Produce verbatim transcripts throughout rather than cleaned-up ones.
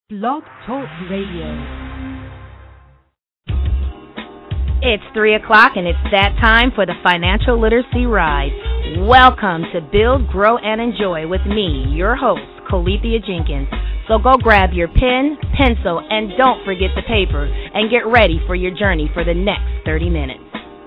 Blog Talk Radio. It's three o'clock and it's that time for the Financial Literacy Ride. Welcome to Build, Grow, and Enjoy with me, your host, Colethea Jenkins. So go grab your pen, pencil, and don't forget the paper, and get ready for your journey for the next thirty minutes.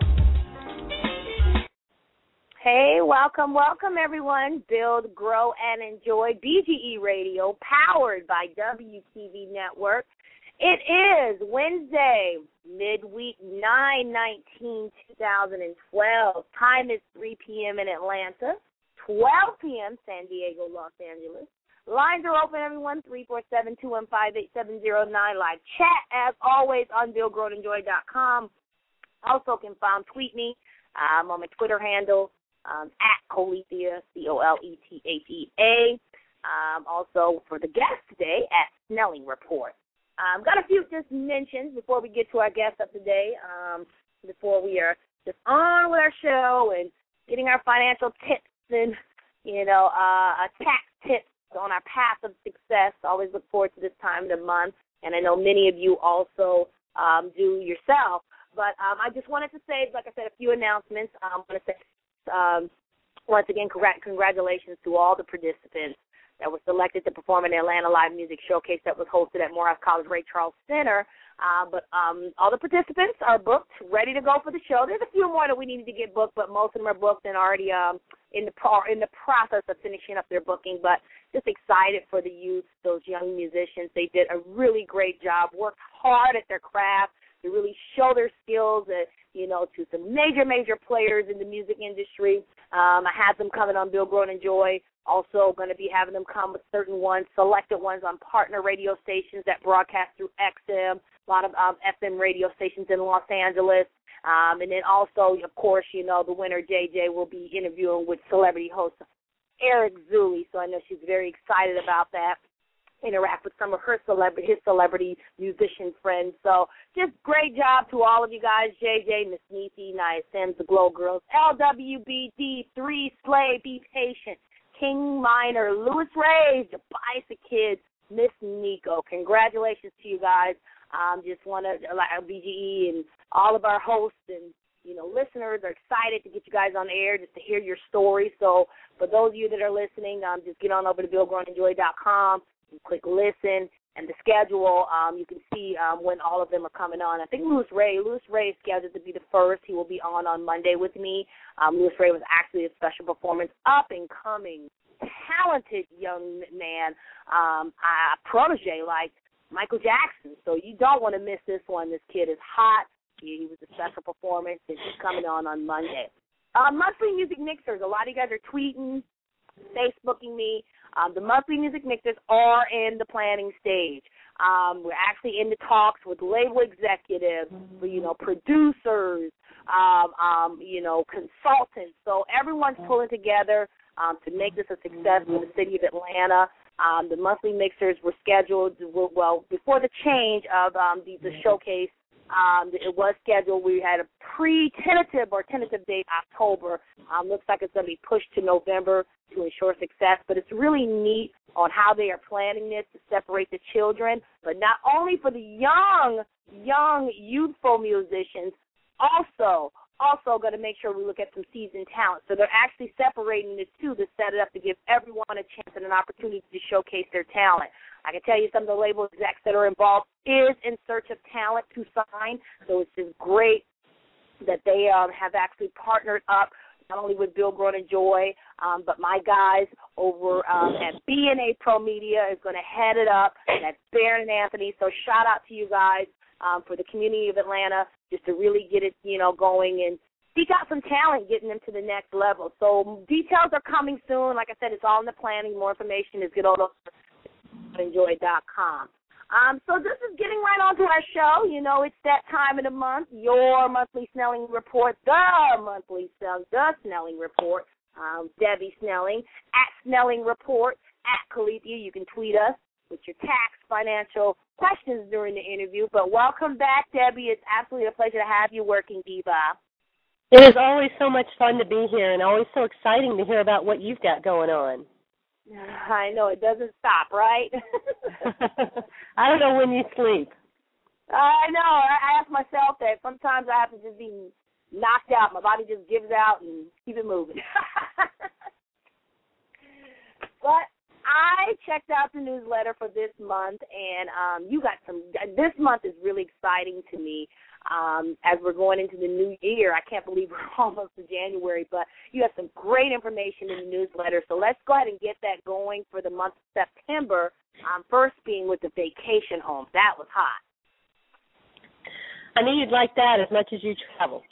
Hey, welcome, welcome, everyone. Build, Grow, and Enjoy, B G E Radio, powered by W T V Network. It is Wednesday, midweek, nine nineteen twenty twelve. Time is three p.m. in Atlanta, twelve p.m. San Diego, Los Angeles. Lines are open, everyone, three four seven, two one five, eight seven zero nine. Live chat, as always, on build grow and enjoy dot com. Also can find, tweet me um, on my Twitter handle, um, at Colethea, C O L E T H E A. Um, also, for the guest today, at Snelling Report. Um, got a few just mentions before we get to our guest of today, um, before we are just on with our show and getting our financial tips and, you know, uh, tax tips on our path of success. Always look forward to this time of the month, and I know many of you also um, do yourself. But um, I just wanted to say, like I said, a few announcements. I want to say, um, once again, congr- congratulations to all the participants that were selected to perform in the Atlanta Live Music Showcase that was hosted at Morehouse College Ray Charles Center. Uh, but um, all the participants are booked, ready to go for the show. There's a few more that we needed to get booked, but most of them are booked and already um, in the pro- in the process of finishing up their booking. But just excited for the youth, those young musicians. They did a really great job, worked hard at their craft to really show their skills, uh, you know, to some major, major players in the music industry. Um, I had them coming on Build, Grow, and Enjoy. Also going to be having them come with certain ones, selected ones on partner radio stations that broadcast through X M, a lot of um, F M radio stations in Los Angeles. Um, and then also, of course, you know, the winner, J J, will be interviewing with celebrity host Eric Zuli. So I know she's very excited about that. Interact with some of her celebrity, his celebrity musician friends. So just great job to all of you guys, J J, Miss Niecy, Nia Sims, the Glow Girls, L W B D, Three Slay, Be Patient, King Minor, Louis Ray, the Bicep Kids, Miss Nico. Congratulations to you guys. Um, just want to, like B G E and all of our hosts and, you know, listeners are excited to get you guys on the air just to hear your story. So for those of you that are listening, um, just get on over to build grow and enjoy dot com and click listen. And the schedule, um, you can see um, when all of them are coming on. I think Louis Ray, Louis Ray is scheduled to be the first. He will be on on Monday with me. Um, Louis Ray was actually a special performance, up-and-coming, talented young man, um, a protege like Michael Jackson. So you don't want to miss this one. This kid is hot. He, he was a special performance, and he's coming on on Monday. Uh, monthly music mixers. A lot of you guys are tweeting, Facebooking me. Um, the monthly music mixers are in the planning stage. Um, we're actually in the talks with label executives, you know, producers, um, um, you know, consultants. So everyone's pulling together um, to make this a success in the city of Atlanta. Um, the monthly mixers were scheduled, well, before the change of um, the, the showcase. Um, it was scheduled. We had a pre-tentative or tentative date, October. Um, looks like it's going to be pushed to November to ensure success. But it's really neat on how they are planning this to separate the children, but not only for the young, young, youthful musicians, also, also going to make sure we look at some seasoned talent. So they're actually separating this, too, to set it up to give everyone a chance and an opportunity to showcase their talent. I can tell you some of the label execs that are involved is in search of talent to sign. So it's just great that they um, have actually partnered up not only with Build, Grow, and Enjoy, um, but my guys over um, at B and A Pro Media is going to head it up. That's Baron and Anthony. So shout out to you guys um, for the community of Atlanta just to really get it, you know, going and seek out some talent, getting them to the next level. So details are coming soon. Like I said, it's all in the planning. More information is get over enjoy dot com. Um, so this is getting right on to our show. You know, it's that time of the month, your monthly Snelling Report, the monthly Snelling, the Snelling Report, um, Debbie Snelling, at Snelling Report, at Colethea. You can tweet us with your tax, financial questions during the interview. But welcome back, Debbie. It's absolutely a pleasure to have you working, Diva. It is always so much fun to be here and always so exciting to hear about what you've got going on. I know, it doesn't stop, right? I don't know when you sleep. I know. I ask myself that sometimes I have to just be knocked out. My body just gives out and keep it moving. But I checked out the newsletter for this month, and um, you got some. This month is really exciting to me. Um, as we're going into the new year, I can't believe we're almost to January, but you have some great information in the newsletter. So let's go ahead and get that going for the month of September. Um, first being with the vacation homes. That was hot. I knew you'd like that as much as you travel.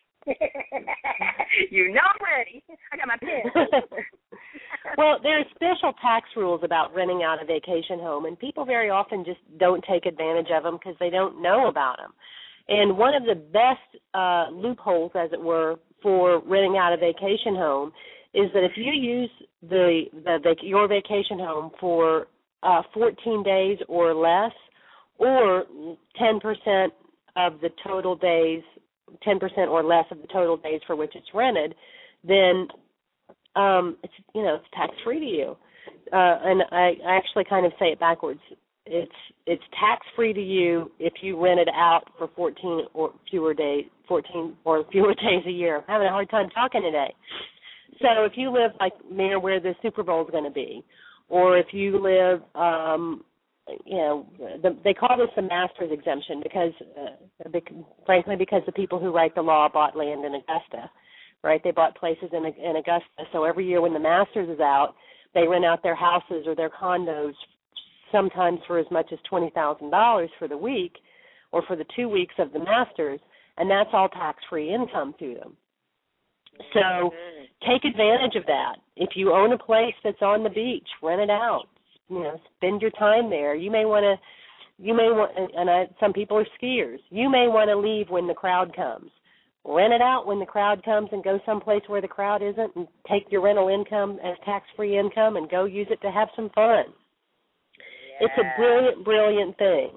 You know I'm ready. I got my pen. Well, there are special tax rules about renting out a vacation home, and people very often just don't take advantage of them because they don't know about them. And one of the best uh, loopholes, as it were, for renting out a vacation home is that if you use the, the, the your vacation home for uh, fourteen days or less, or ten percent of the total days, ten percent or less of the total days for which it's rented, then um, it's you know it's tax free to you. Uh, and I, I actually kind of say it backwards. It's it's tax free to you if you rent it out for fourteen or fewer days, fourteen or fewer days a year. I'm having a hard time talking today. So if you live like near where the Super Bowl is going to be, or if you live, um, you know, the, they call this the master's exemption because, uh, because, frankly, because the people who write the law bought land in Augusta, right? They bought places in, in Augusta. So every year when the master's is out, they rent out their houses or their condos sometimes for as much as twenty thousand dollars for the week or for the two weeks of the Masters, and that's all tax-free income to them. So take advantage of that. If you own a place that's on the beach, rent it out. You know, spend your time there. You may want to, you may want, and I, some people are skiers. You may want to leave when the crowd comes. Rent it out when the crowd comes and go someplace where the crowd isn't and take your rental income as tax-free income and go use it to have some fun. Yeah. It's a brilliant, brilliant thing.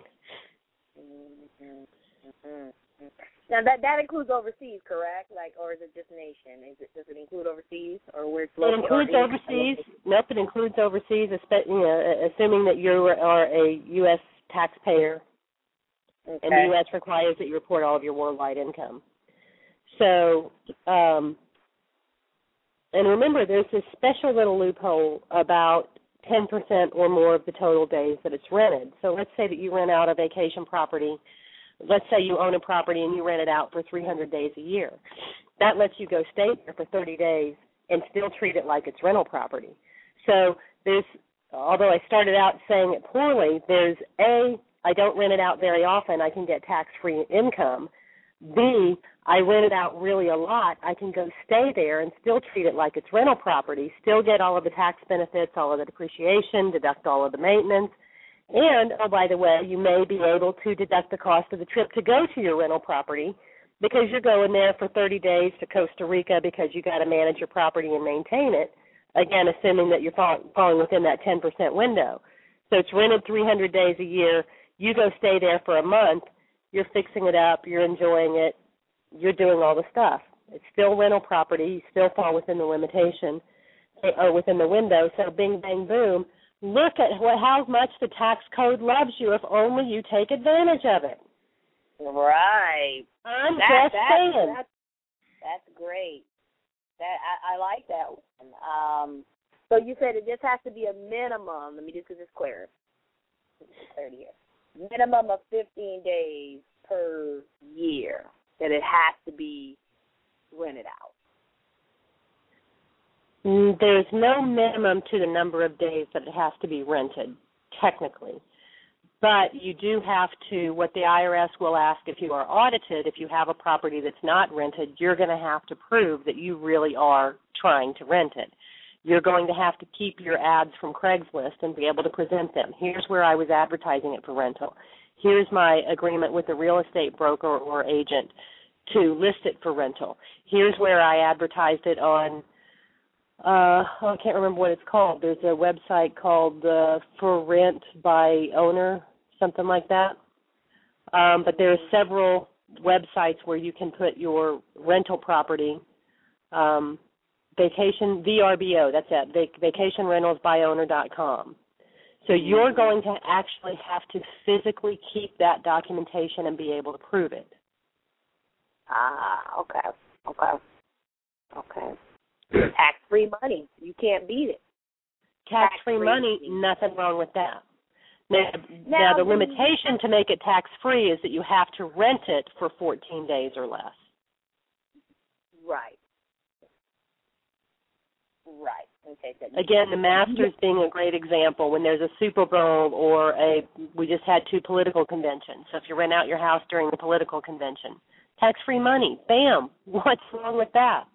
Mm-hmm. Mm-hmm. Now, that that includes overseas, correct? Like, or is it just nation? Is it, does it include overseas, or where it's located? It includes overseas. Nope, it includes overseas, you know, assuming that you are a U S taxpayer, okay. And the U S requires that you report all of your worldwide income. So, um, and remember, there's this special little loophole about ten percent or more of the total days that it's rented. So let's say that you rent out a vacation property. Let's say you own a property and you rent it out for three hundred days a year. That lets you go stay there for thirty days and still treat it like it's rental property. So there's, although I started out saying it poorly, there's A, I don't rent it out very often, I can get tax-free income. B, I rent it out really a lot, I can go stay there and still treat it like it's rental property, still get all of the tax benefits, all of the depreciation, deduct all of the maintenance. And, oh, by the way, you may be able to deduct the cost of the trip to go to your rental property because you're going there for thirty days to Costa Rica because you got to manage your property and maintain it, again, assuming that you're fall, falling within that ten percent window. So it's rented three hundred days a year. You go stay there for a month. You're fixing it up. You're enjoying it. You're doing all the stuff. It's still rental property. You still fall within the limitation or within the window. So bing, bang, boom. Look at what, how much the tax code loves you if only you take advantage of it. Right. I'm that, just that, saying. That's, that's great. That I, I like that one. Um, so you said it just has to be a minimum. Let me just get this clear. Clarity here. Minimum of fifteen days per year that it has to be rented out. There's no minimum to the number of days that it has to be rented, technically. But you do have to, what the I R S will ask if you are audited, if you have a property that's not rented, you're going to have to prove that you really are trying to rent it. You're going to have to keep your ads from Craigslist and be able to present them. Here's where I was advertising it for rental. Here's my agreement with the real estate broker or agent to list it for rental. Here's where I advertised it on Uh, I can't remember what it's called. There's a website called uh, For Rent by Owner, something like that. Um, but there are several websites where you can put your rental property um, vacation, V R B O, that's it, vac- vacation rentals by owner dot com. So you're going to actually have to physically keep that documentation and be able to prove it. Ah, okay, okay, okay. Tax-free money. You can't beat it. Tax-free Tax-free money, nothing wrong with that. Now, now, now the limitation to make it tax-free is that you have to rent it for fourteen days or less. Right. Right. Okay. So Again, the Masters being a great example when there's a Super Bowl or a, we just had two political conventions. So if you rent out your house during the political convention, tax-free money, bam, what's wrong with that?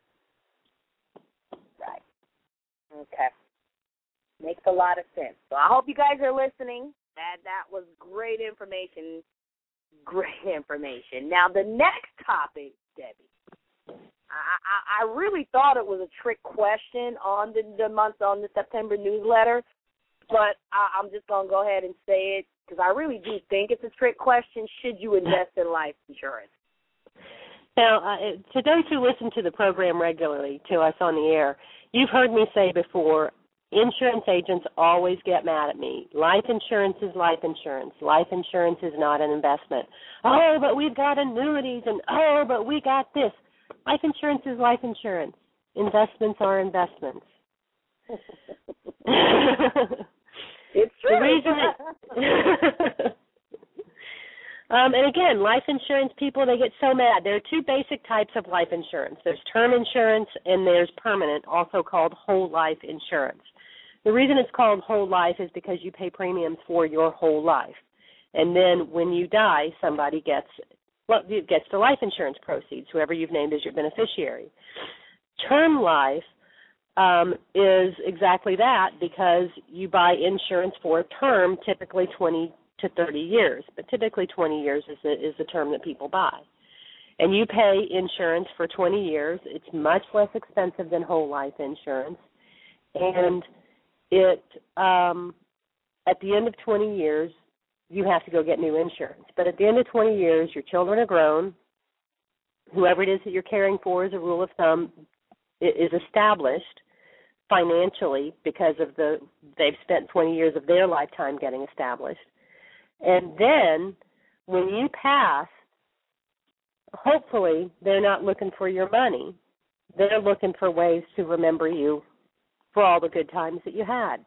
Right. Okay. Makes a lot of sense. So I hope you guys are listening. That that was great information. Great information. Now the next topic, Debbie. I, I, I really thought it was a trick question on the, the month on the September newsletter, but I, I'm just gonna go ahead and say it because I really do think it's a trick question. Should you invest in life insurance? Now, uh, to those who listen to the program regularly, to us on the air, you've heard me say before, insurance agents always get mad at me. Life insurance is life insurance. Life insurance is not an investment. Oh, but we've got annuities, and oh, but we got this. Life insurance is life insurance. Investments are investments. It's true. The reason it, um, and again, life insurance people, they get so mad. There are two basic types of life insurance. There's term insurance and there's permanent, also called whole life insurance. The reason it's called whole life is because you pay premiums for your whole life. And then when you die, somebody gets well, it gets the life insurance proceeds, whoever you've named as your beneficiary. Term life um, is exactly that because you buy insurance for a term, typically twenty to thirty years, but typically twenty years is the, is the term that people buy. And you pay insurance for twenty years. It's much less expensive than whole life insurance. And it um, at the end of twenty years, you have to go get new insurance. But at the end of twenty years, your children are grown. Whoever it is that you're caring for, as a rule of thumb, is established financially because of the they've spent twenty years of their lifetime getting established. And then when you pass, hopefully they're not looking for your money. They're looking for ways to remember you for all the good times that you had.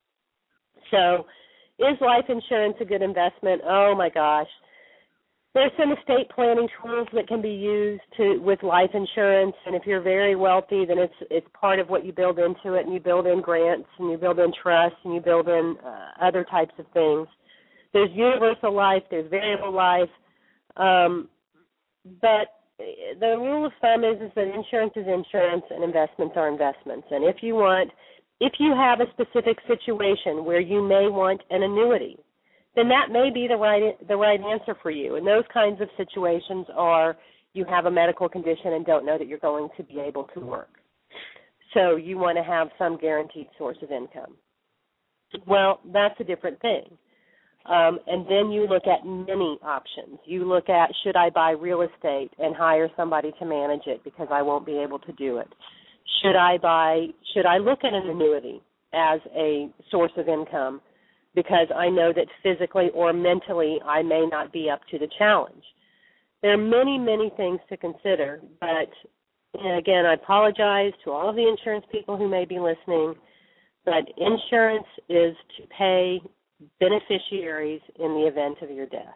So is life insurance a good investment? Oh, my gosh. There's some estate planning tools that can be used to with life insurance, and if you're very wealthy, then it's it's part of what you build into it, and you build in grants, and you build in trusts, and you build in uh, other types of things. There's universal life, there's variable life, um, but the rule of thumb is, is that insurance is insurance and investments are investments. And if you want, if you have a specific situation where you may want an annuity, then that may be the right the right answer for you. And those kinds of situations are you have a medical condition and don't know that you're going to be able to work. So you want to have some guaranteed source of income. Well, that's a different thing. Um, and then you look at many options. You look at, should I buy real estate and hire somebody to manage it because I won't be able to do it? Should I buy, should I look at an annuity as a source of income because I know that physically or mentally I may not be up to the challenge? There are many, many things to consider, but and again, I apologize to all of the insurance people who may be listening, but insurance is to pay beneficiaries in the event of your death.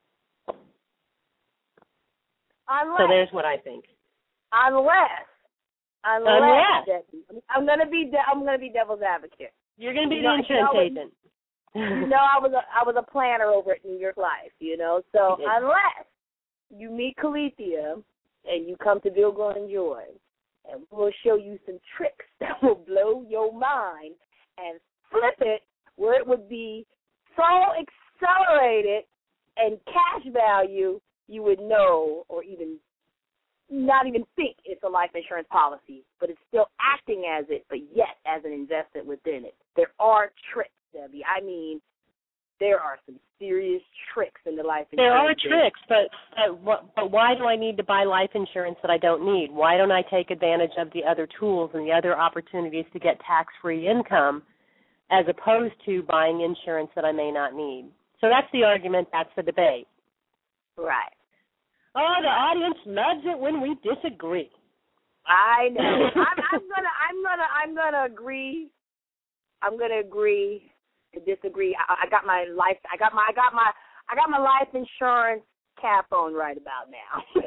Unless, so there's what I think. Unless, unless, unless. I'm gonna be, de- I'm gonna be devil's advocate. You're gonna be you the know, insurance you know, agent. You know, I was a, I was a planner over at New York Life. You know, so yes. Unless you meet Calethea and you come to Build, Grow, and Enjoy, and we'll show you some tricks that will blow your mind and flip it where it would be so accelerated and cash value you would know or even not even think it's a life insurance policy, but it's still acting as it, but yet as an investment within it. There are tricks, Debbie. I mean, there are some serious tricks in the life insurance. There are business. tricks, but, but but why do I need to buy life insurance that I don't need? Why don't I take advantage of the other tools and the other opportunities to get tax-free income as opposed to buying insurance that I may not need? So that's the argument. That's the debate. Right. Oh, the audience loves it when we disagree. I know. I'm, I'm gonna. I'm gonna. I'm gonna agree. I'm gonna agree to disagree. I, I got my life. I got my. I got my. I got my life insurance cap on right about now.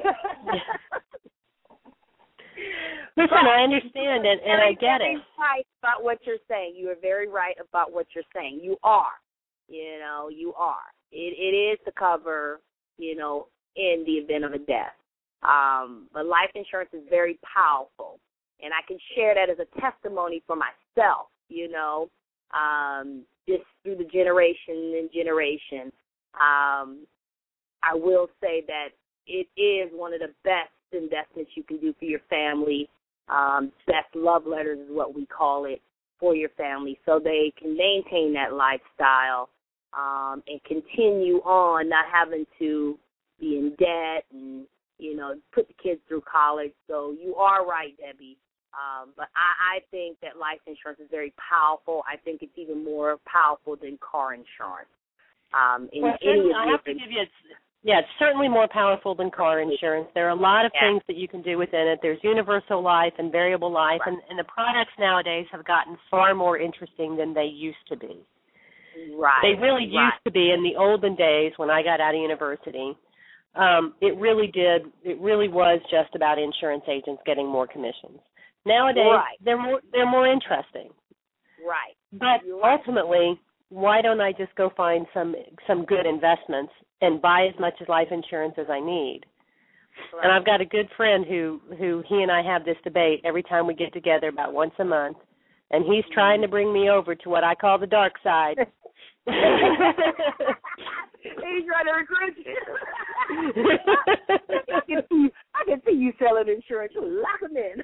Listen, but I understand it, and I get it. You're right about what you're saying. You are very right about what you're saying. You are. You know, you are. It, it is to cover, you know, in the event of a death. Um, but life insurance is very powerful, and I can share that as a testimony for myself, you know, um, just through the generation and generation. Um, I will say that it is one of the best investments you can do for your family. Um, best love letters is what we call it for your family, so they can maintain that lifestyle um, and continue on, not having to be in debt and, you know, put the kids through college. So you are right, Debbie. Um, but I, I think that life insurance is very powerful. I think it's even more powerful than car insurance. Um, in well, any I have to give you, it's, yeah, it's certainly more powerful than car insurance. There are a lot of yeah. things that you can do within it. There's universal life and variable life, right. and, and the products nowadays have gotten far more interesting than they used to be. Right. They really right. used to be in the olden days when I got out of university. Um, it really did. It really was just about insurance agents getting more commissions. Nowadays, right. they're more they're more interesting. Right. But You're right. ultimately, why don't I just go find some some good investments and buy as much life insurance as I need? Right. And I've got a good friend who who he and I have this debate every time we get together, about once a month, and he's mm-hmm. trying to bring me over to what I call the dark side. He's trying to recruit you. I, can see, I can see you selling insurance. You lock them in.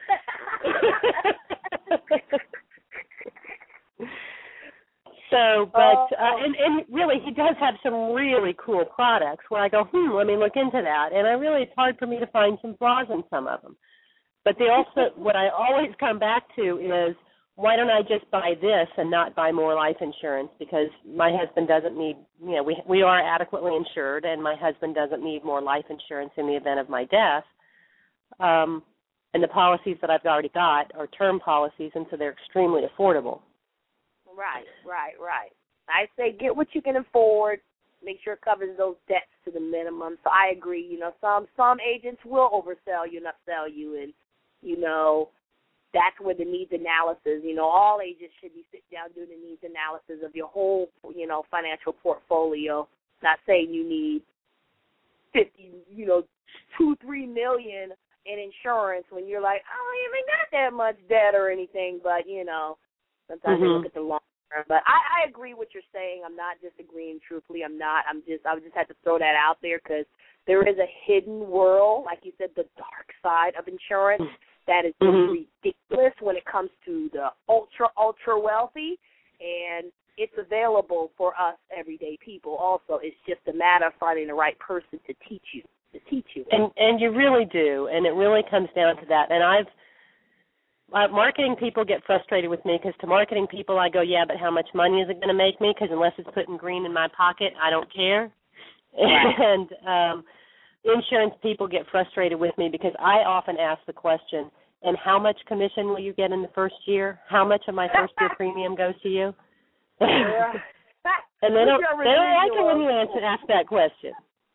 So, but, uh, and, and really, he does have some really cool products where I go, hmm, let me look into that. And I really, it's hard for me to find some flaws in some of them. But they also, what I always come back to is, why don't I just buy this and not buy more life insurance? Because my husband doesn't need, you know, we we are adequately insured, and my husband doesn't need more life insurance in the event of my death. Um, and the policies that I've already got are term policies, and so they're extremely affordable. Right, right, right. I say get what you can afford. Make sure it covers those debts to the minimum. So I agree. You know, some some agents will oversell you, not sell you, and you know. That's where the needs analysis, you know, all agents should be sitting down doing the needs analysis of your whole, you know, financial portfolio. Not saying you need fifty, you know, two, three million in insurance when you're like, I don't even got that much debt or anything, but, you know, sometimes mm-hmm. you look at the long term. But I, I agree with what you're saying. I'm not disagreeing truthfully. I'm not. I'm just, I just had to throw that out there because there is a hidden world, like you said, the dark side of insurance. That is mm-hmm. ridiculous when it comes to the ultra, ultra wealthy, and it's available for us everyday people also. It's just a matter of finding the right person to teach you, to teach you. And and you really do, and it really comes down to that. And I've, uh, marketing people get frustrated with me because to marketing people I go, yeah, but how much money is it going to make me? Because unless it's putting green in my pocket, I don't care. Right. and um insurance people get frustrated with me because I often ask the question, and how much commission will you get in the first year? How much of my first year premium goes to you? Yeah. and they don't, they don't like it when you answer, ask that question.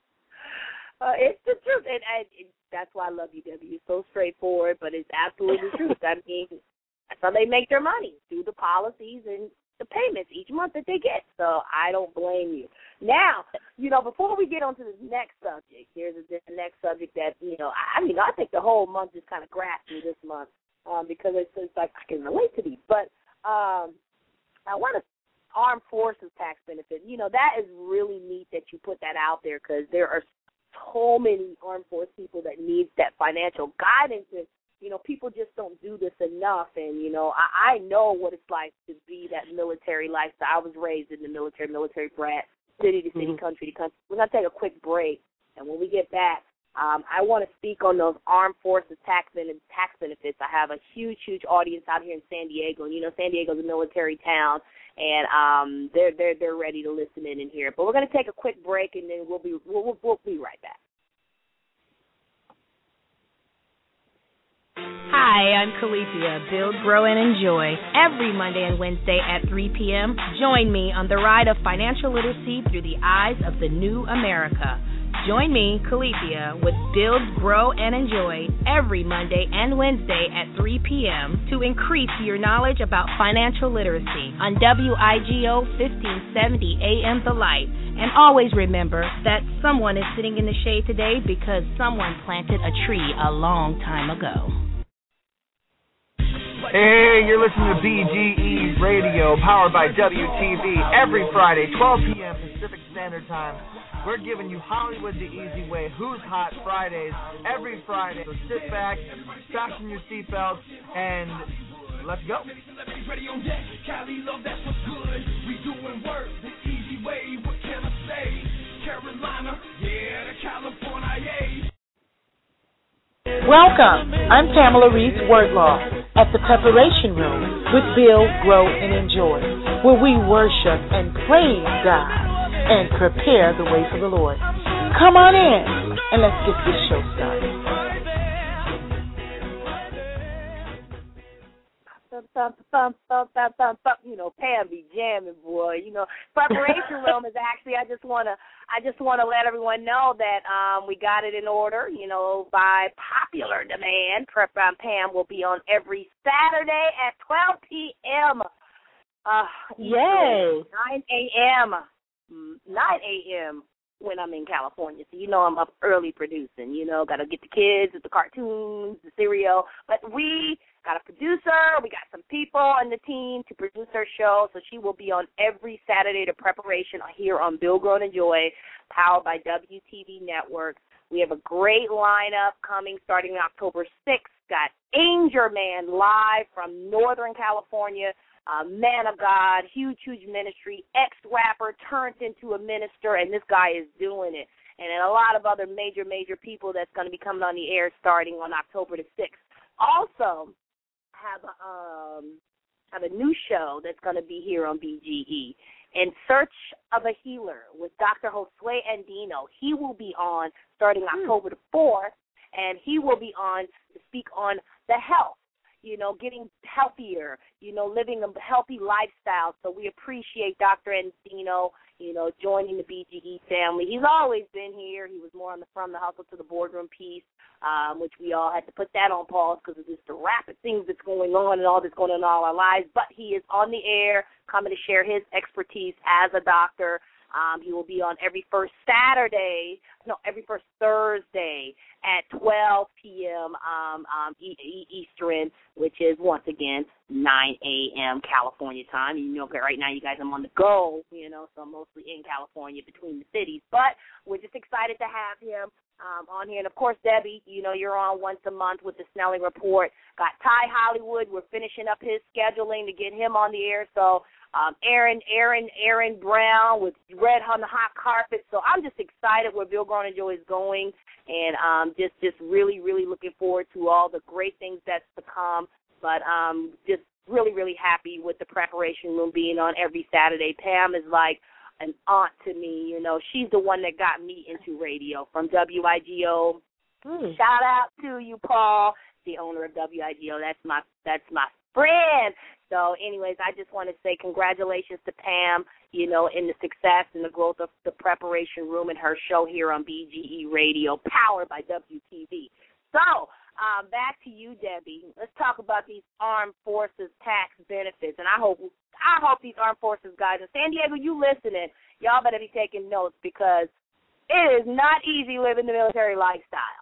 Uh, it's the truth, and, and it, that's why I love you, Debbie. You're so straightforward, but it's absolutely the truth. I mean, that's how they make their money, through the policies and the payments each month that they get. So I don't blame you. Now, you know, before we get on to this next subject, here's a, the next subject that, you know, I, I mean, I think the whole month just kind of grasped me this month um, because it's, it's like I can relate to these. But um, I want to armed forces tax benefit. You know, that is really neat that you put that out there because there are so many armed force people that need that financial guidance. And, you know, people just don't do this enough. And, you know, I, I know what it's like to be that military lifestyle. I was raised in the military, military brat. city to city, Mm-hmm. country to country. We're going to take a quick break, and when we get back, um, I want to speak on those armed forces tax, ben- tax benefits. I have a huge, huge audience out here in San Diego, and you know San Diego's a military town, and um, they're they're they're ready to listen in and hear. But we're going to take a quick break, and then we'll be we'll, we'll, we'll be right back. Hi, I'm Calethea, Build, Grow, and Enjoy. Every Monday and Wednesday at three p.m., join me on the ride of financial literacy through the eyes of the new America. Join me, Calethea, with Build, Grow, and Enjoy every Monday and Wednesday at three p.m. to increase your knowledge about financial literacy on W I G O fifteen seventy A M The Light. And always remember that someone is sitting in the shade today because someone planted a tree a long time ago. Hey, you're listening to B G E Radio, powered by W T V, every Friday, twelve p.m. Pacific Standard Time. We're giving you Hollywood the easy way, Who's Hot Fridays, every Friday. So sit back, fasten your seatbelts, and let's go. Welcome. I'm Pamela Reese Wordlaw at the Preparation Room with Build, Grow, and Enjoy, where we worship and praise God and prepare the way for the Lord. Come on in and let's get this show started. You know, Pam be jamming, boy. You know, Preparation Room is actually. I just wanna, I just wanna let everyone know that um, we got it in order. You know, by popular demand, Prep um, Pam will be on every Saturday at twelve p.m. Uh, Yay! nine a.m. nine a.m. when I'm in California. So, you know, I'm up early producing. You know, got to get the kids with the cartoons, the cereal. But we got a producer. We got some people on the team to produce our show. So she will be on every Saturday to Preparation here on Build, Grow, and Enjoy, powered by W T V Network. We have a great lineup coming starting October sixth. Got Angel Man live from Northern California. Uh, man of God, huge, huge ministry, ex-rapper turned into a minister, and this guy is doing it. And then a lot of other major, major people that's going to be coming on the air starting on October the sixth. Also, have a, um, have a new show that's going to be here on B G E, In Search of a Healer with Doctor Josue Andino. He will be on starting October the fourth, and he will be on to speak on the health. You know, getting healthier, you know, living a healthy lifestyle. So we appreciate Doctor Andino, you know, joining the B G E family. He's always been here. He was more on the From the Hustle to the Boardroom piece, um, which we all had to put that on pause because of just the rapid things that's going on and all that's going on in all our lives. But he is on the air, coming to share his expertise as a doctor. Um, he will be on every first Saturday, no, every first Thursday at twelve p.m. Um, um, e- e- Eastern, which is, once again, nine a.m. California time. You know, right now you guys, I'm on the go, you know, so I'm mostly in California between the cities. But we're just excited to have him um, on here. And, of course, Debbie, you know, you're on once a month with the Snelling Report. Got Ty Hollywood. We're finishing up his scheduling to get him on the air. So, Um, Aaron, Aaron, Aaron Brown with Red on the Hot Carpet. So I'm just excited where Build, Grow, and Enjoy is going, and um, just, just really, really looking forward to all the great things that's to come. But um, just really, really happy with the Preparation Room being on every Saturday. Pam is like an aunt to me. You know, she's the one that got me into radio from W I G O. Mm. Shout out to you, Paul, the owner of W I G O. That's my, that's my friend. So, anyways, I just want to say congratulations to Pam, you know, in the success and the growth of the Preparation Room and her show here on B G E Radio, powered by W T V. So, um, back to you, Debbie. Let's talk about these Armed Forces tax benefits, and I hope I hope these Armed Forces guys in San Diego, you listening, y'all better be taking notes because it is not easy living the military lifestyle.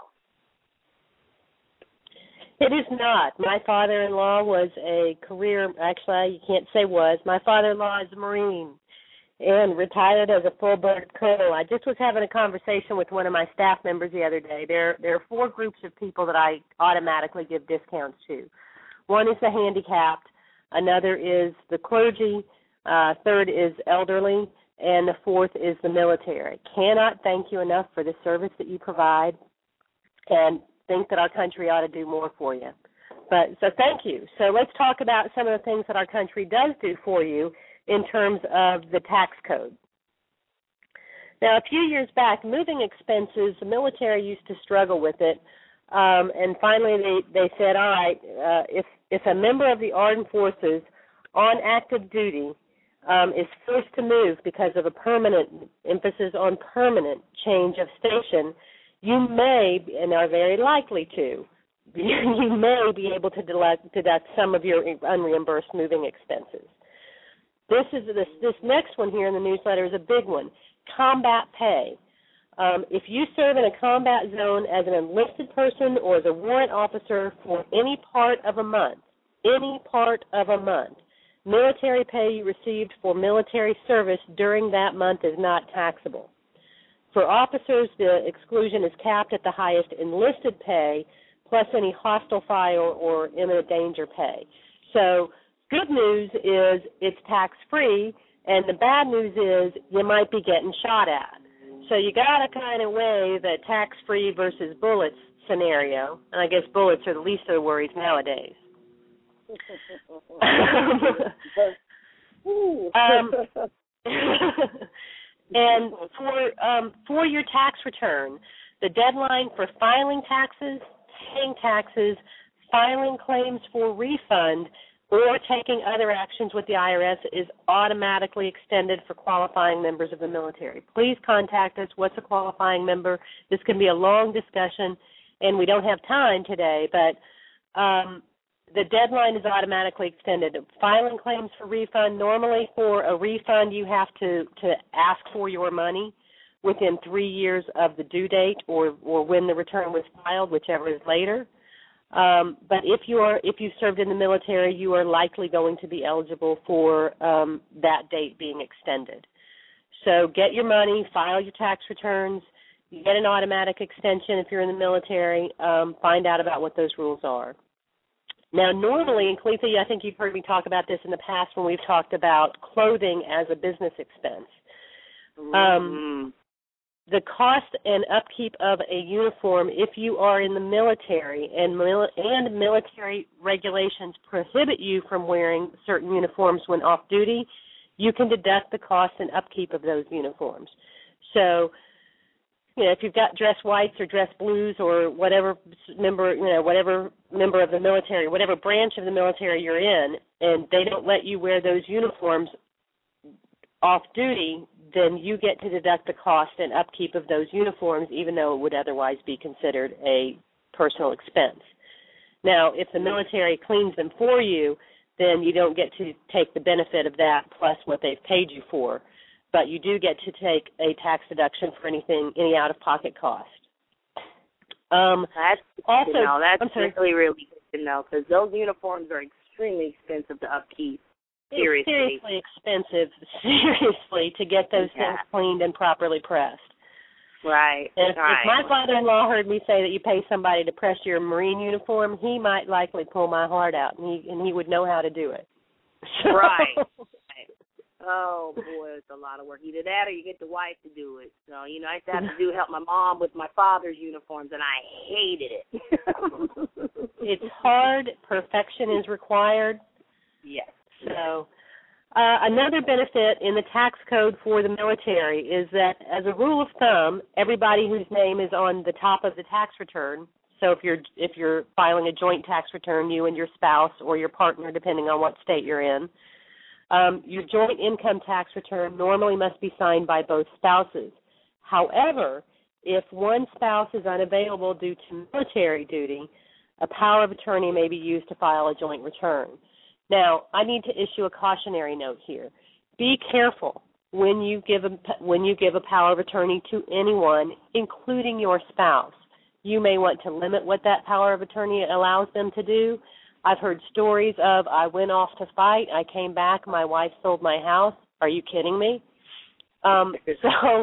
It is not. My father-in-law was a career, actually, you can't say was. My father-in-law is a Marine and retired as a full-bird colonel. I just was having a conversation with one of my staff members the other day. There, there are four groups of people that I automatically give discounts to. One is the handicapped. Another is the clergy. Uh, third is elderly. and the fourth is the military. Cannot thank you enough for the service that you provide, and think that our country ought to do more for you. But so thank you. So let's talk about some of the things that our country does do for you in terms of the tax code. Now, a few years back, moving expenses, the military used to struggle with it, um, and finally they, they said, all right, uh, if, if a member of the armed forces on active duty um, is forced to move because of a permanent, emphasis on permanent change of station, you may, and are very likely to, you may be able to deduct, deduct some of your unreimbursed moving expenses. This is this, this next one here in the newsletter is a big one. Combat pay. Um, if you serve in a combat zone as an enlisted person or as a warrant officer for any part of a month, any part of a month, military pay you received for military service during that month is not taxable. For officers, the exclusion is capped at the highest enlisted pay plus any hostile fire or imminent danger pay. So good news is it's tax-free, and the bad news is you might be getting shot at. So you got to kind of weigh the tax-free versus bullets scenario, and I guess bullets are the least of the worries nowadays. um, and for um, for your tax return, the deadline for filing taxes, paying taxes, filing claims for refund, or taking other actions with the I R S is automatically extended for qualifying members of the military. Please contact us. What's a qualifying member? This can be a long discussion, and we don't have time today, but um, the deadline is automatically extended. Filing claims for refund, normally for a refund you have to, to ask for your money within three years of the due date or, or when the return was filed, whichever is later. Um, but if you are if you served in the military, you are likely going to be eligible for um, that date being extended. So get your money, file your tax returns, you get an automatic extension if you're in the military. Um, find out about what those rules are. Now, normally, and Cletha, I think you've heard me talk about this in the past when we've talked about clothing as a business expense. Um, mm-hmm. The cost and upkeep of a uniform, if you are in the military, and, mil- and military regulations prohibit you from wearing certain uniforms when off-duty, you can deduct the cost and upkeep of those uniforms. So, you know, if you've got dress whites or dress blues or whatever member, you know, whatever member of the military, whatever branch of the military you're in, and they don't let you wear those uniforms off-duty, then you get to deduct the cost and upkeep of those uniforms, even though it would otherwise be considered a personal expense. Now, if the military cleans them for you, then you don't get to take the benefit of that plus what they've paid you for, but you do get to take a tax deduction for anything, any out-of-pocket cost. Um, that's also, you know, that's I'm sorry. really, really good to know, because those uniforms are extremely expensive to upkeep. Seriously. It's seriously expensive, seriously, to get those yeah. things cleaned and properly pressed. Right. And if, right. if my father-in-law heard me say that you pay somebody to press your Marine uniform, he might likely pull my heart out, and he and he would know how to do it. So. Right. Oh, boy, it's a lot of work. Either that or you get the wife to do it. So, you know, I used to have to do help my mom with my father's uniforms, and I hated it. It's hard. Perfection is required. Yes. So uh, another benefit in the tax code for the military is that, as a rule of thumb, everybody whose name is on the top of the tax return, so if you're if you're filing a joint tax return, you and your spouse or your partner, depending on what state you're in, um, your joint income tax return normally must be signed by both spouses. However, if one spouse is unavailable due to military duty, a power of attorney may be used to file a joint return. Now, I need to issue a cautionary note here. Be careful when you give a, when you give a power of attorney to anyone, including your spouse. You may want to limit what that power of attorney allows them to do. I've heard stories of, I went off to fight, I came back, my wife sold my house. Are you kidding me? Um, so,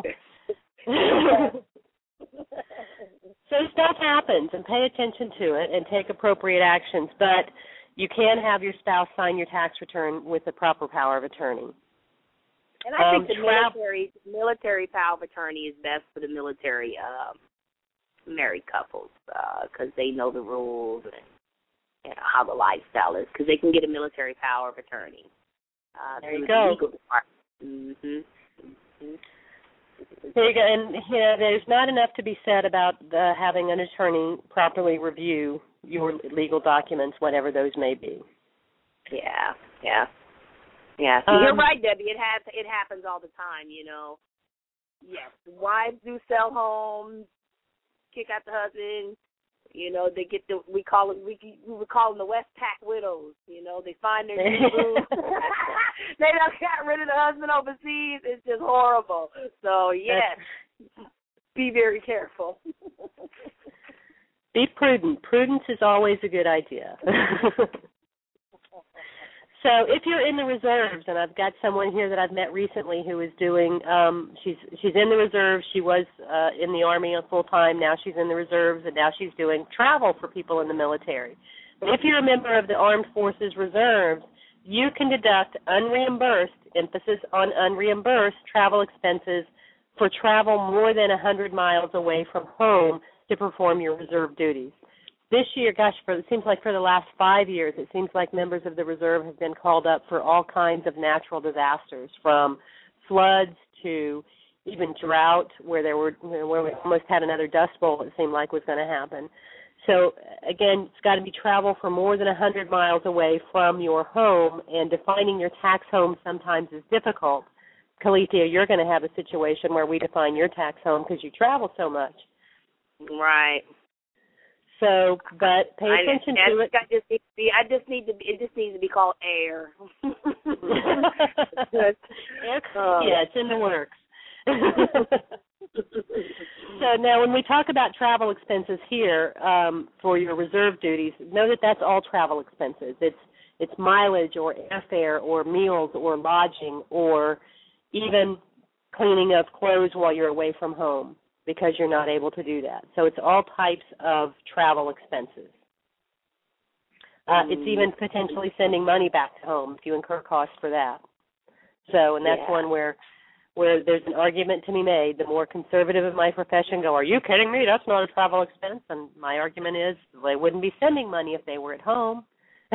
so stuff happens, and pay attention to it and take appropriate actions, but you can have your spouse sign your tax return with the proper power of attorney. And I um, think the tra- military military power of attorney is best for the military um, married couples because uh, they know the rules and you know, how the lifestyle is, because they can get a military power of attorney. Uh, there you go. go. The legal department. Mm-hmm. Mm-hmm. There you go. And you know, there's not enough to be said about uh, having an attorney properly review your legal documents, whatever those may be. Yeah, yeah, yeah. So um, you're right, Debbie. It has it happens all the time. You know. Yes, wives do sell homes, kick out the husband. You know, they get the we call it we we would call them the West Pack widows. You know, they find their new boo. They don't got rid of the husband overseas. It's just horrible. So yes, be very careful. Be prudent. Prudence is always a good idea. So if you're in the reserves, and I've got someone here that I've met recently who is doing, um, she's she's in the reserves. She was uh, in the Army full time. Now she's in the reserves, and now she's doing travel for people in the military. But if you're a member of the Armed Forces Reserves, you can deduct unreimbursed, emphasis on unreimbursed, travel expenses for travel more than one hundred miles away from home to perform your reserve duties. This year, gosh, for, it seems like for the last five years, it seems like members of the reserve have been called up for all kinds of natural disasters, from floods to even drought, where there were where we almost had another dust bowl. It seemed like was going to happen. So again, it's got to be travel for more than one hundred miles away from your home, and defining your tax home sometimes is difficult. Kalithia, you're going to have a situation where we define your tax home because you travel so much. Right. So, but pay attention I, to I, it. I just need to be, I just need to be, it just needs to be called air. air uh, yeah, it's in the works. So now when we talk about travel expenses here um, for your reserve duties, know that that's all travel expenses. It's it's mileage or airfare or meals or lodging or even cleaning of clothes while you're away from home, because you're not able to do that. So it's all types of travel expenses. Uh, it's even potentially sending money back to home if you incur costs for that. So, and that's yeah. one where where there's an argument to be made. The more conservative of my profession go, are you kidding me? That's not a travel expense. And my argument is they wouldn't be sending money if they were at home.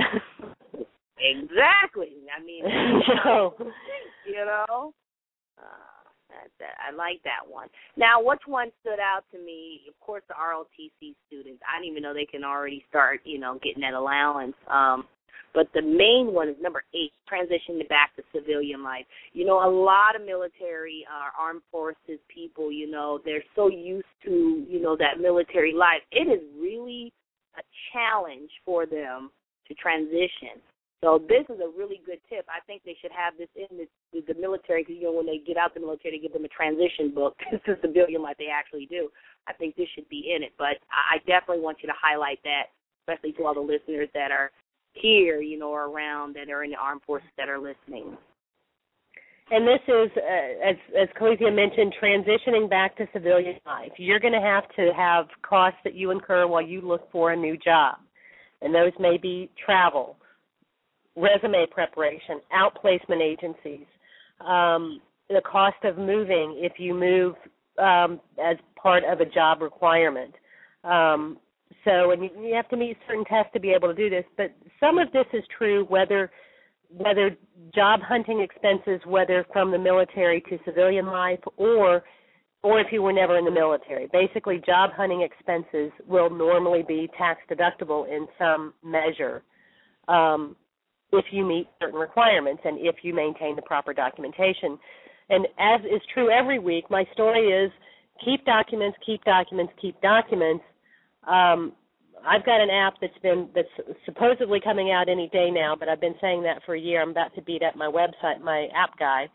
Exactly. I mean, so, you know. Uh, That, that, I like that one. Now, which one stood out to me? Of course, the R O T C students. I didn't even know they can already start, you know, getting that allowance. Um, but the main one is number eight, transitioning back to civilian life. You know, a lot of military, uh, armed forces people, you know, they're so used to, you know, that military life. It is really a challenge for them to transition. So this is a really good tip. I think they should have this in the, the, the military, because, you know, when they get out the military, they give them a transition book to civilian like they actually do. I think this should be in it. But I definitely want you to highlight that, especially to all the listeners that are here, you know, or around, that are in the armed forces that are listening. And this is, uh, as, as Kalithia mentioned, transitioning back to civilian life. You're going to have to have costs that you incur while you look for a new job. And those may be travel, resume preparation, outplacement agencies, um, the cost of moving if you move um, as part of a job requirement. Um, so and you, you have to meet certain tests to be able to do this, but some of this is true whether whether job hunting expenses, whether from the military to civilian life, or or if you were never in the military. Basically, job hunting expenses will normally be tax deductible in some measure. Um, if you meet certain requirements and if you maintain the proper documentation. And as is true every week, my story is keep documents, keep documents, keep documents. Um, I've got an app that's been that's supposedly coming out any day now, but I've been saying that for a year. I'm about to beat up my website, my app guy.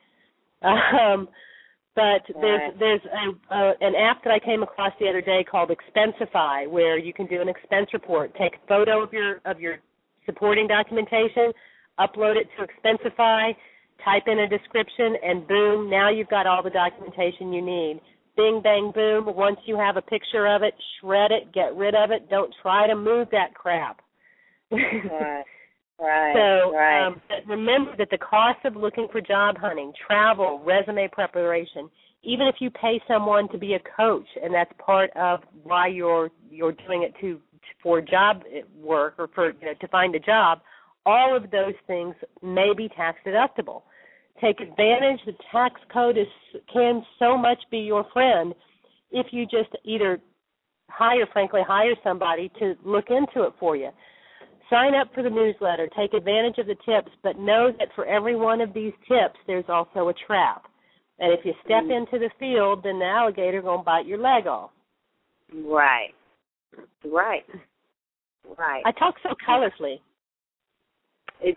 Um, but there's right. there's a, a, an app that I came across the other day called Expensify, where you can do an expense report, take a photo of your of your supporting documentation, upload it to Expensify, type in a description, and boom, now you've got all the documentation you need. Bing, bang, boom. Once you have a picture of it, shred it, get rid of it. Don't try to move that crap. Right. Right. So right. Um, but remember that the cost of looking for job hunting, travel, resume preparation, even if you pay someone to be a coach, and that's part of why you're you're doing it to for job work or for you know, to find a job, all of those things may be tax deductible. Take advantage. The tax code is can so much be your friend if you just either hire, frankly, hire somebody to look into it for you. Sign up for the newsletter. Take advantage of the tips, but know that for every one of these tips, there's also a trap. And if you step mm. into the field, then the alligator going to bite your leg off. Right. Right. Right. I talk so colorfully. It,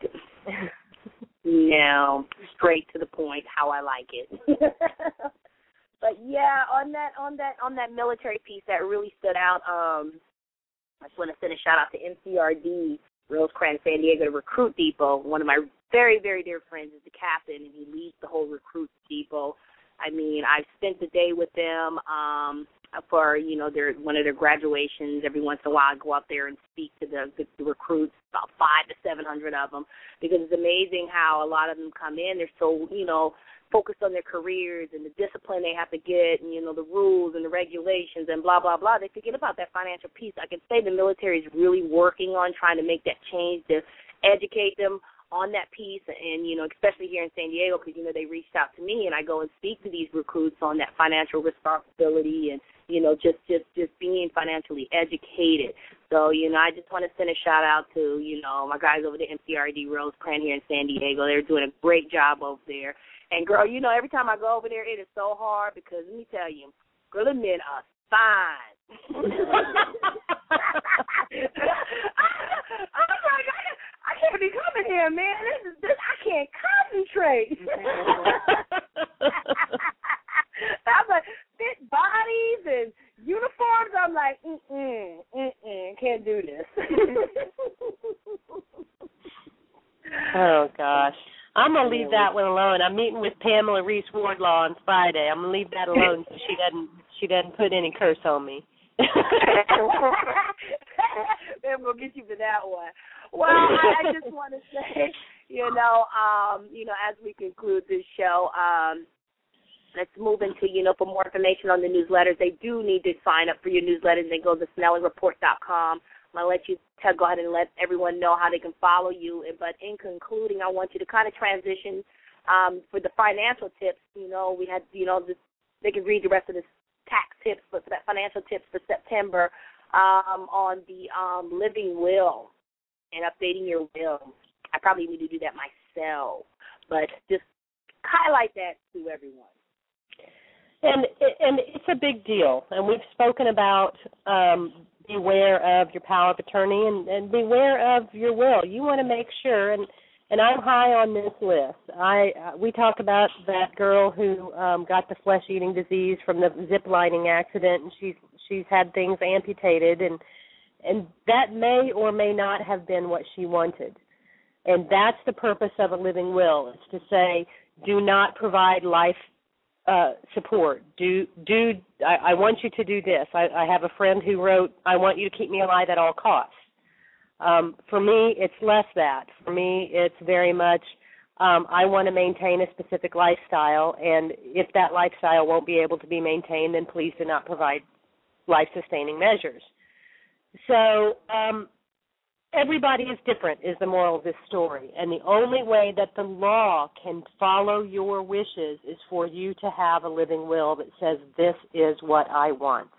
no, straight to the point, how I like it. But yeah, on that on that on that military piece that really stood out. Um, I just want to send a shout out to M C R D, Rosecrans, San Diego, the Recruit Depot. One of my very, very dear friends is the captain, and he leads the whole Recruit Depot. I mean, I've spent the day with them um, for, you know, their one of their graduations. Every once in a while I go up there and speak to the, the, the recruits, about five to seven hundred of them, because it's amazing how a lot of them come in. They're so, you know, focused on their careers and the discipline they have to get and, you know, the rules and the regulations and blah, blah, blah. They forget about that financial piece. I can say the military is really working on trying to make that change, to educate them on that piece, and, you know, especially here in San Diego, because, you know, they reached out to me, and I go and speak to these recruits on that financial responsibility and, you know, just, just, just being financially educated. So, you know, I just want to send a shout-out to, you know, my guys over the M C R D Rosecrans here in San Diego. They're doing a great job over there. And, girl, you know, every time I go over there, it is so hard because, let me tell you, girl, the men are fine. I'm like, I, I can't be coming here, man. This is this. I can't concentrate. I'm like, fit bodies and uniforms. I'm like, mm-mm, mm-mm, can't do this. Oh, gosh. I'm going to leave that one alone. I'm meeting with Pamela Reese Wardlaw on Friday. I'm going to leave that alone so she doesn't she doesn't put any curse on me. Then we'll get you to that one. Well, I, I just want to say, you know, um, you know, as we conclude this show, um, let's move into, you know, for more information on the newsletters. They do need to sign up for your newsletters. They go to snelling report dot com. I'm going to let you tell, go ahead and let everyone know how they can follow you. But in concluding, I want you to kind of transition um, for the financial tips. You know, we had, you know, this, they can read the rest of this tax tips, but for that financial tips for September um, on the um, living will and updating your will. I probably need to do that myself, but just highlight that to everyone. And and it's a big deal, and we've spoken about um, beware of your power of attorney and, and beware of your will. You want to make sure, and, and I'm high on this list. I uh, we talk about that girl who um, got the flesh-eating disease from the zip-lining accident, and she's she's had things amputated, and and that may or may not have been what she wanted. And that's the purpose of a living will. It's to say, do not provide life uh, support. Do do I, I want you to do this. I, I have a friend who wrote, I want you to keep me alive at all costs. Um, for me, it's less that. For me, it's very much um, I want to maintain a specific lifestyle, and if that lifestyle won't be able to be maintained, then please do not provide life-sustaining measures. So um, everybody is different is the moral of this story, and the only way that the law can follow your wishes is for you to have a living will that says this is what I want.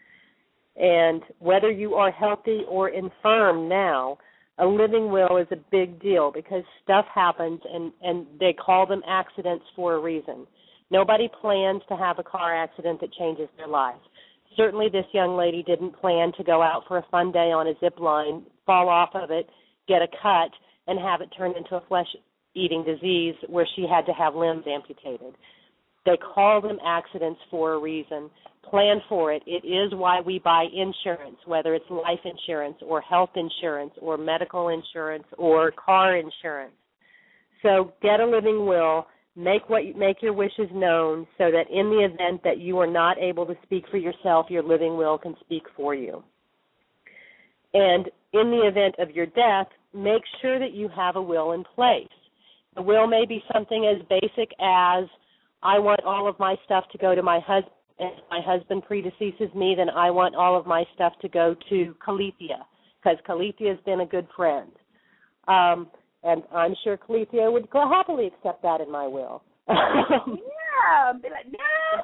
And whether you are healthy or infirm now, a living will is a big deal because stuff happens, and, and they call them accidents for a reason. Nobody plans to have a car accident that changes their life. Certainly this young lady didn't plan to go out for a fun day on a zip line, fall off of it, get a cut, and have it turn into a flesh-eating disease where she had to have limbs amputated. They call them accidents for a reason. Plan for it. It is why we buy insurance, whether it's life insurance or health insurance or medical insurance or car insurance. So get a living will. Make what you, make your wishes known so that in the event that you are not able to speak for yourself, your living will can speak for you. And in the event of your death, make sure that you have a will in place. The will may be something as basic as, I want all of my stuff to go to my husband, and if my husband predeceases me, then I want all of my stuff to go to Calethea, because Calethea has been a good friend. Um, and I'm sure Calethea would happily accept that in my will. Yeah, be like, no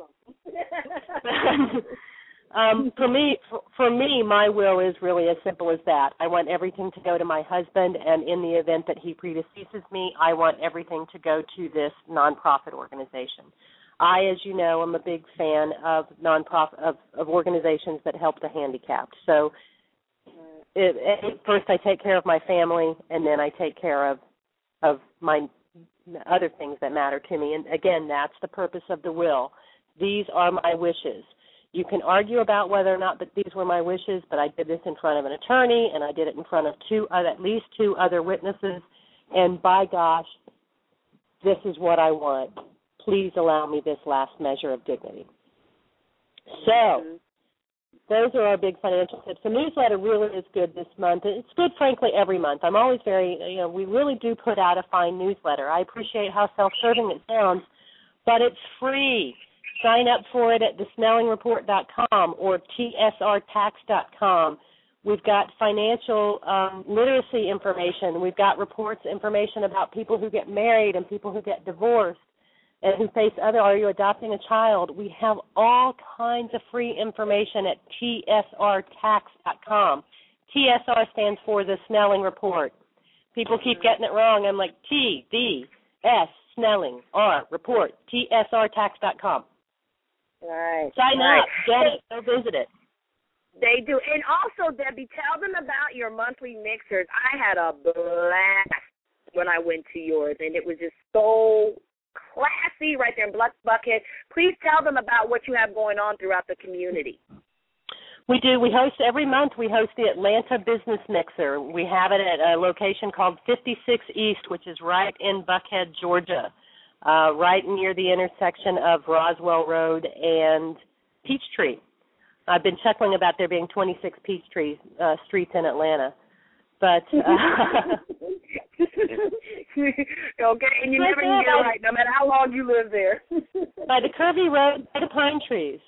problem. um, for me, for, for me, my will is really as simple as that. I want everything to go to my husband, and in the event that he predeceases me, I want everything to go to this nonprofit organization. I, as you know, am a big fan of nonprofit of, of organizations that help the handicapped. So, it, it, first I take care of my family, and then I take care of of my other things that matter to me. And again, that's the purpose of the will. These are my wishes. You can argue about whether or not that these were my wishes, but I did this in front of an attorney, and I did it in front of two, uh, at least two other witnesses. And by gosh, this is what I want. Please allow me this last measure of dignity. So, those are our big financial tips. The newsletter really is good this month. It's good, frankly, every month. I'm always very, you know, we really do put out a fine newsletter. I appreciate how self-serving it sounds, but it's free. Sign up for it at the snelling report dot com or T S R tax dot com. We've got financial um, literacy information. We've got reports, information about people who get married and people who get divorced and who face other, are you adopting a child? We have all kinds of free information at T S R tax dot com. T S R stands for the Snelling Report. People keep getting it wrong. I'm like, T, D, S, Snelling, R, Report, T S R tax dot com. Right. Sign right. up, get it, go visit it. They do. And also, Debbie, tell them about your monthly mixers. I had a blast when I went to yours, and it was just so classy right there in Buckhead. Please tell them about what you have going on throughout the community. We do. We host every month. We host the Atlanta Business Mixer. We have it at a location called fifty-six East, which is right in Buckhead, Georgia, uh, right near the intersection of Roswell Road and Peachtree. I've been chuckling about there being twenty-six Peachtree uh, streets in Atlanta. But uh, okay, and you never can get it right, no matter how long you live there. By the curvy road, by the pine trees.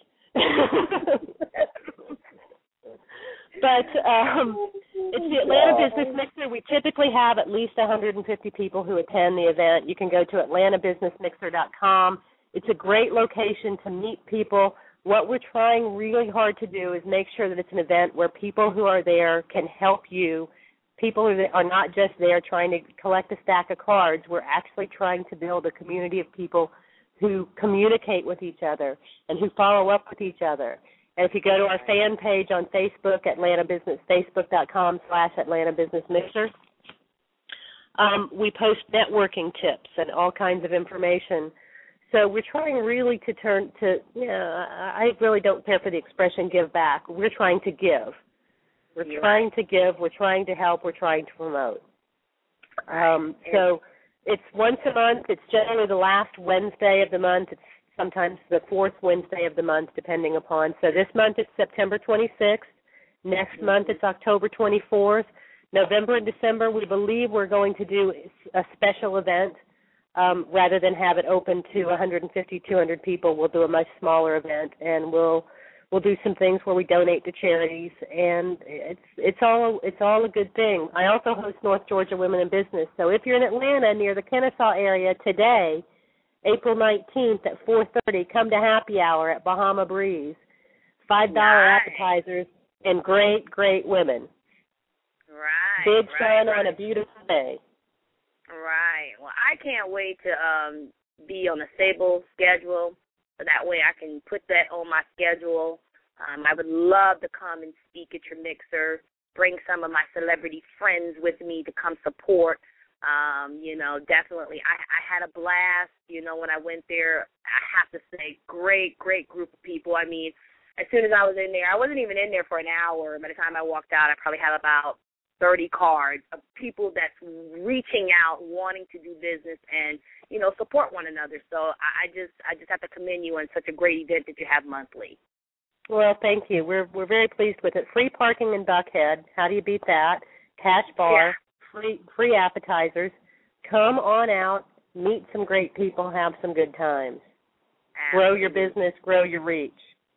But um, it's the Atlanta Business Mixer. We typically have at least one hundred fifty people who attend the event. You can go to atlanta business mixer dot com. It's a great location to meet people. What we're trying really hard to do is make sure that it's an event where people who are there can help you. People who are not just there trying to collect a stack of cards. We're actually trying to build a community of people who communicate with each other and who follow up with each other. And if you go to our fan page on Facebook, Atlanta Business, facebook dot com slash Atlanta Business Mixer, um, we post networking tips and all kinds of information. So we're trying really to turn to, you know, I really don't care for the expression give back. We're trying to give. We're yeah. trying to give. We're trying to help. We're trying to promote. Um, so it's once a month. It's generally the last Wednesday of the month. It's sometimes the fourth Wednesday of the month, depending upon. So this month it's September twenty-sixth. Next mm-hmm. month it's October twenty-fourth. November and December, we believe we're going to do a special event. Um, rather than have it open to one hundred fifty, two hundred people, we'll do a much smaller event, and we'll we'll do some things where we donate to charities, and it's it's all it's all a good thing. I also host North Georgia Women in Business, so if you're in Atlanta near the Kennesaw area today, April nineteenth at four thirty, come to happy hour at Bahama Breeze. five dollars nice. Appetizers and great, great women. Right. Big right, sun right. on a beautiful day. Right. Well, I can't wait to um, be on a stable schedule, so that way I can put that on my schedule. Um, I would love to come and speak at your mixer, bring some of my celebrity friends with me to come support. Um, you know, definitely. I, I had a blast, you know, when I went there. I have to say, great, great group of people. I mean, as soon as I was in there, I wasn't even in there for an hour. By the time I walked out, I probably had about thirty cards of people that's reaching out, wanting to do business and, you know, support one another. So I just I just have to commend you on such a great event that you have monthly. Well, thank you. We're we're very pleased with it. Free parking in Buckhead. How do you beat that? Cash bar. free free appetizers. Come on out, meet some great people, have some good times. Absolutely. Grow your business, grow your reach.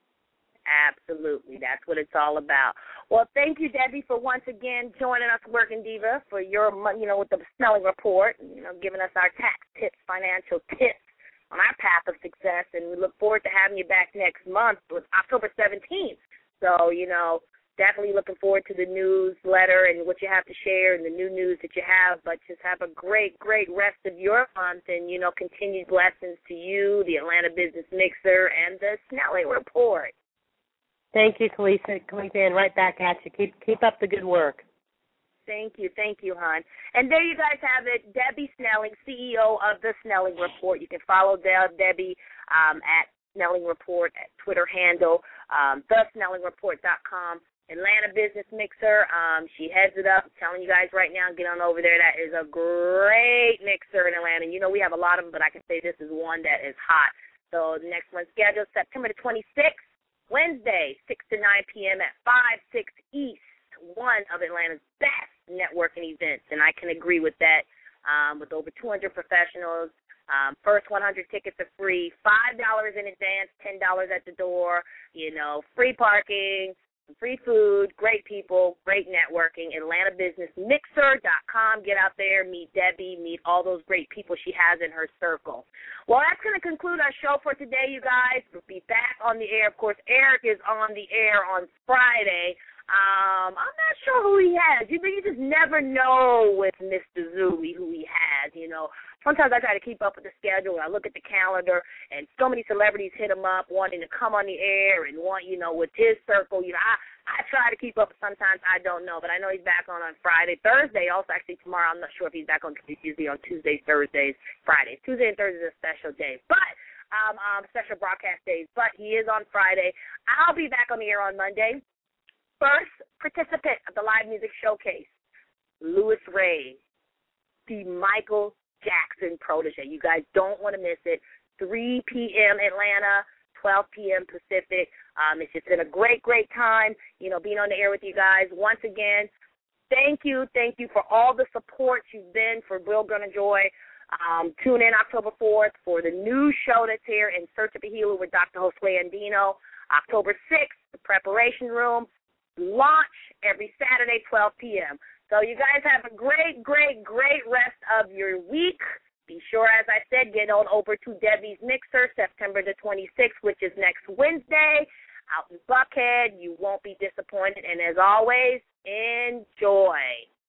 Absolutely. That's what it's all about. Well, thank you, Debbie, for once again joining us, Working Diva, for your, you know, with the Snelling Report, you know, giving us our tax tips, financial tips on our path of success. And we look forward to having you back next month with October seventeenth. So, you know, definitely looking forward to the newsletter and what you have to share and the new news that you have. But just have a great, great rest of your month and, you know, continued blessings to you, the Atlanta Business Mixer, and the Snelling Report. Thank you, Kalisa. Kalisa, and right back at you. Keep keep up the good work. Thank you. Thank you, hon. And there you guys have it, Debbie Snelling, C E O of the Snelling Report. You can follow De- Debbie um, at Snelling Report, at Twitter handle, um, the snelling report dot com. Atlanta Business Mixer, um, she heads it up. I'm telling you guys right now, get on over there. That is a great mixer in Atlanta. You know, we have a lot of them, but I can say this is one that is hot. So the next one's scheduled September the twenty-sixth. Wednesday, six to nine p.m. at five six East, one of Atlanta's best networking events, and I can agree with that, um, with over two hundred professionals. Um, first one hundred tickets are free, five dollars in advance, ten dollars at the door, you know, free parking, free food, great people, great networking, atlanta business mixer dot com. Get out there, meet Debbie, meet all those great people she has in her circle. Well, that's going to conclude our show for today, you guys. We'll be back on the air. Of course, Eric is on the air on Friday. Um, I'm not sure who he has. You, you just never know with Mister Zuli who he has, you know. Sometimes I try to keep up with the schedule, and I look at the calendar, and so many celebrities hit him up wanting to come on the air and want, you know, with his circle. You know, I, I try to keep up, but sometimes I don't know. But I know he's back on on Friday. Thursday, also actually tomorrow, I'm not sure if he's back on Tuesday, on Tuesdays, Thursdays, Fridays. Tuesday and Thursday is a special day, but um, um, special broadcast days. But he is on Friday. I'll be back on the air on Monday. First participant of the live music showcase, Louis Ray, the Michael Jackson protege. You guys don't want to miss it. three p.m. Atlanta, twelve p.m. Pacific. Um, it's just been a great, great time, you know, being on the air with you guys. Once again, thank you, thank you for all the support you've been for Real Gun and Joy. Um, tune in October fourth for the new show that's here, In Search of a Healer with Doctor Josue Andino. October sixth, the Preparation Room. Launch every Saturday, twelve p.m. So you guys have a great, great, great rest of your week. Be sure, as I said, get on over to Debbie's Mixer, September the twenty-sixth, which is next Wednesday, out in Buckhead. You won't be disappointed. And as always, enjoy.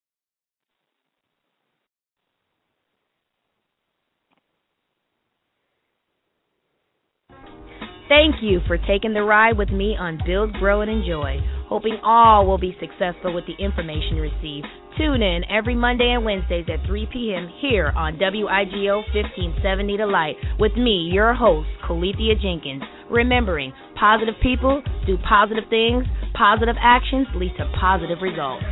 Thank you for taking the ride with me on Build, Grow, and Enjoy. Hoping all will be successful with the information received. Tune in every Monday and Wednesdays at three p.m. here on W I G O fifteen seventy The Light with me, your host, Colethea Jenkins. Remembering, positive people do positive things, positive actions lead to positive results.